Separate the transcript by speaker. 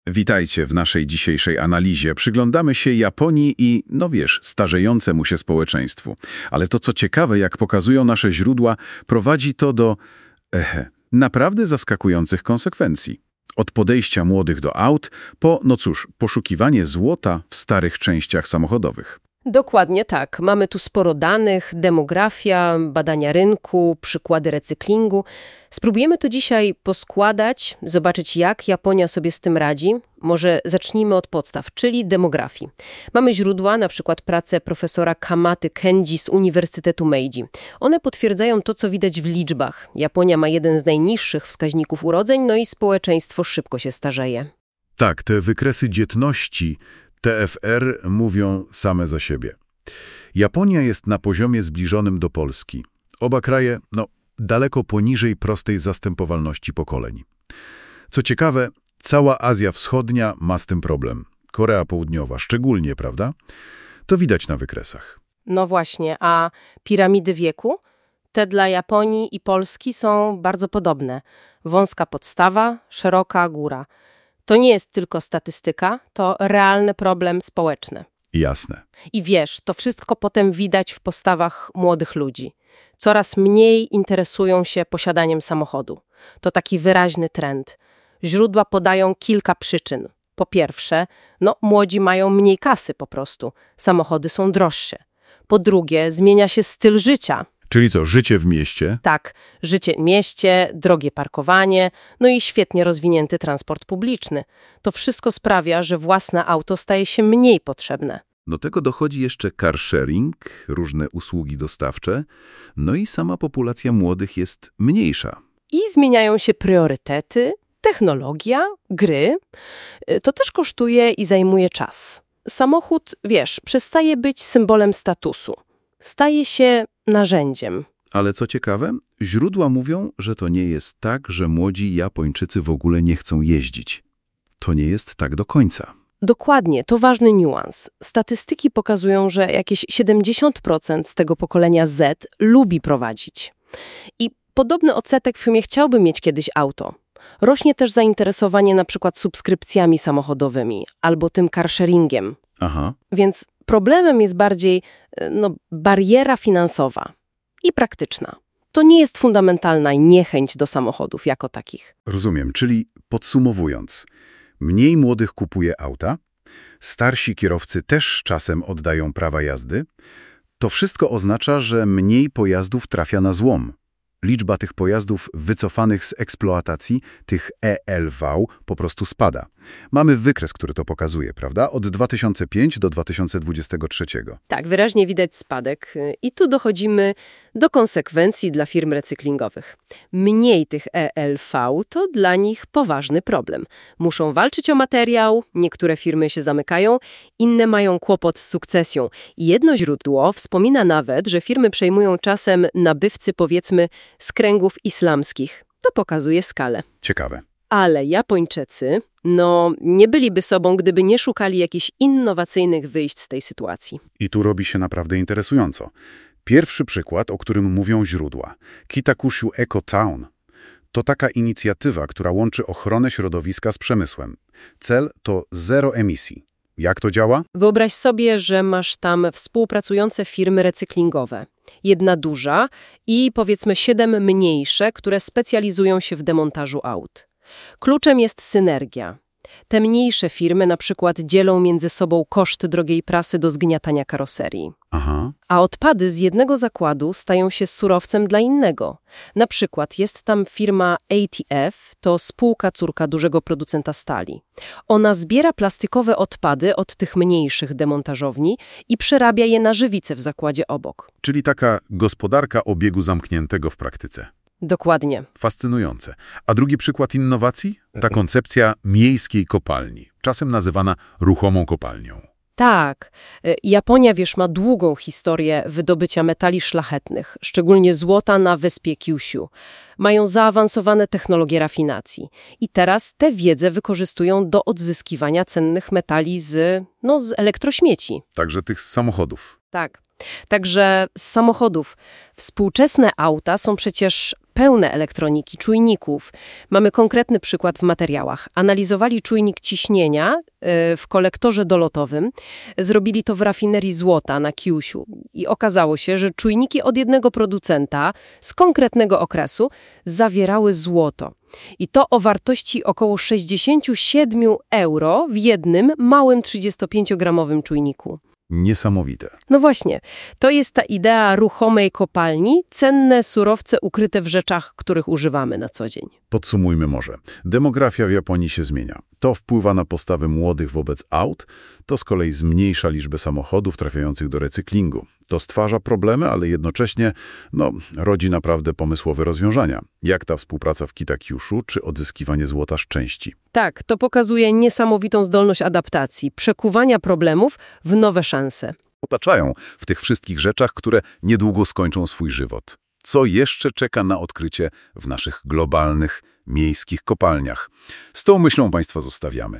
Speaker 1: Witajcie w naszej dzisiejszej analizie. Przyglądamy się Japonii i, starzejącemu się społeczeństwu. Ale to, co ciekawe, jak pokazują nasze źródła, prowadzi to do, naprawdę zaskakujących konsekwencji. Od podejścia młodych do aut po, poszukiwanie złota w starych częściach samochodowych.
Speaker 2: Dokładnie tak. Mamy tu sporo danych, demografia, badania rynku, przykłady recyklingu. Spróbujemy to dzisiaj poskładać, zobaczyć jak Japonia sobie z tym radzi. Może zacznijmy od podstaw, czyli demografii. Mamy źródła, na przykład pracę profesora Kamaty Kenji z Uniwersytetu Meiji. One potwierdzają to, co widać w liczbach. Japonia ma jeden z najniższych wskaźników urodzeń, no i społeczeństwo szybko się starzeje.
Speaker 1: Tak, te wykresy dzietności TFR mówią same za siebie. Japonia jest na poziomie zbliżonym do Polski. Oba kraje, daleko poniżej prostej zastępowalności pokoleń. Co ciekawe, cała Azja Wschodnia ma z tym problem. Korea Południowa szczególnie, prawda? To widać na wykresach.
Speaker 2: No właśnie, a piramidy wieku? Te dla Japonii i Polski są bardzo podobne. Wąska podstawa, szeroka góra. To nie jest tylko statystyka, to realny problem społeczny.
Speaker 1: Jasne.
Speaker 2: I wiesz, to wszystko potem widać w postawach młodych ludzi. Coraz mniej interesują się posiadaniem samochodu. To taki wyraźny trend. Źródła podają kilka przyczyn. Po pierwsze, młodzi mają mniej kasy po prostu. Samochody są droższe. Po drugie, zmienia się styl życia.
Speaker 1: Czyli co, życie w mieście?
Speaker 2: Tak, życie w mieście, drogie parkowanie, i świetnie rozwinięty transport publiczny. To wszystko sprawia, że własne auto staje się mniej potrzebne.
Speaker 1: Do tego dochodzi jeszcze car sharing, różne usługi dostawcze, i sama populacja młodych jest mniejsza.
Speaker 2: I zmieniają się priorytety, technologia, gry. To też kosztuje i zajmuje czas. Samochód, przestaje być symbolem statusu. Staje się narzędziem.
Speaker 1: Ale co ciekawe, źródła mówią, że to nie jest tak, że młodzi Japończycy w ogóle nie chcą jeździć. To nie jest tak do końca.
Speaker 2: Dokładnie, to ważny niuans. Statystyki pokazują, że jakieś 70% z tego pokolenia Z lubi prowadzić. I podobny odsetek w sumie chciałby mieć kiedyś auto. Rośnie też zainteresowanie na przykład subskrypcjami samochodowymi albo tym carsharingiem.
Speaker 1: Aha.
Speaker 2: Więc problemem jest bardziej bariera finansowa i praktyczna. To nie jest fundamentalna niechęć do samochodów jako takich.
Speaker 1: Rozumiem, czyli podsumowując, mniej młodych kupuje auta, starsi kierowcy też czasem oddają prawa jazdy. To wszystko oznacza, że mniej pojazdów trafia na złom. Liczba tych pojazdów wycofanych z eksploatacji, tych ELV, po prostu spada. Mamy wykres, który to pokazuje, prawda? Od 2005 do 2023.
Speaker 2: Tak, wyraźnie widać spadek. I tu dochodzimy do konsekwencji dla firm recyklingowych. Mniej tych ELV to dla nich poważny problem. Muszą walczyć o materiał, niektóre firmy się zamykają, inne mają kłopot z sukcesją. Jedno źródło wspomina nawet, że firmy przejmują czasem nabywcy, powiedzmy, z kręgów islamskich. To pokazuje skalę.
Speaker 1: Ciekawe.
Speaker 2: Ale Japończycy, nie byliby sobą, gdyby nie szukali jakichś innowacyjnych wyjść z tej sytuacji.
Speaker 1: I tu robi się naprawdę interesująco. Pierwszy przykład, o którym mówią źródła. Kitakushu Eco Town. To taka inicjatywa, która łączy ochronę środowiska z przemysłem. Cel to zero emisji. Jak to działa?
Speaker 2: Wyobraź sobie, że masz tam współpracujące firmy recyklingowe. Jedna duża i powiedzmy 7 mniejsze, które specjalizują się w demontażu aut. Kluczem jest synergia. Te mniejsze firmy na przykład dzielą między sobą koszty drogiej prasy do zgniatania karoserii.
Speaker 1: Aha.
Speaker 2: A odpady z jednego zakładu stają się surowcem dla innego. Na przykład jest tam firma ATF, to spółka córka dużego producenta stali. Ona zbiera plastikowe odpady od tych mniejszych demontażowni i przerabia je na żywicę w zakładzie obok.
Speaker 1: Czyli taka gospodarka obiegu zamkniętego w praktyce.
Speaker 2: Dokładnie.
Speaker 1: Fascynujące. A drugi przykład innowacji? Ta koncepcja miejskiej kopalni, czasem nazywana ruchomą kopalnią.
Speaker 2: Tak. Japonia, ma długą historię wydobycia metali szlachetnych, szczególnie złota na wyspie Kyushu. Mają zaawansowane technologie rafinacji. I teraz tę wiedzę wykorzystują do odzyskiwania cennych metali z elektrośmieci.
Speaker 1: Także tych z samochodów.
Speaker 2: Tak. Także z samochodów. Współczesne auta są przecież pełne elektroniki, czujników. Mamy konkretny przykład w materiałach. Analizowali czujnik ciśnienia w kolektorze dolotowym. Zrobili to w rafinerii złota na Kyushu. I okazało się, że czujniki od jednego producenta z konkretnego okresu zawierały złoto. I to o wartości około 67 euro w jednym małym 35-gramowym czujniku.
Speaker 1: Niesamowite.
Speaker 2: No właśnie, to jest ta idea ruchomej kopalni, cenne surowce ukryte w rzeczach, których używamy na co dzień.
Speaker 1: Podsumujmy może. Demografia w Japonii się zmienia. To wpływa na postawy młodych wobec aut, to z kolei zmniejsza liczbę samochodów trafiających do recyklingu. To stwarza problemy, ale jednocześnie rodzi naprawdę pomysłowe rozwiązania. Jak ta współpraca w Kitakyushu czy odzyskiwanie złota z części.
Speaker 2: Tak, to pokazuje niesamowitą zdolność adaptacji, przekuwania problemów w nowe szanse.
Speaker 1: Otaczają w tych wszystkich rzeczach, które niedługo skończą swój żywot. Co jeszcze czeka na odkrycie w naszych globalnych, miejskich kopalniach? Z tą myślą Państwa zostawiamy.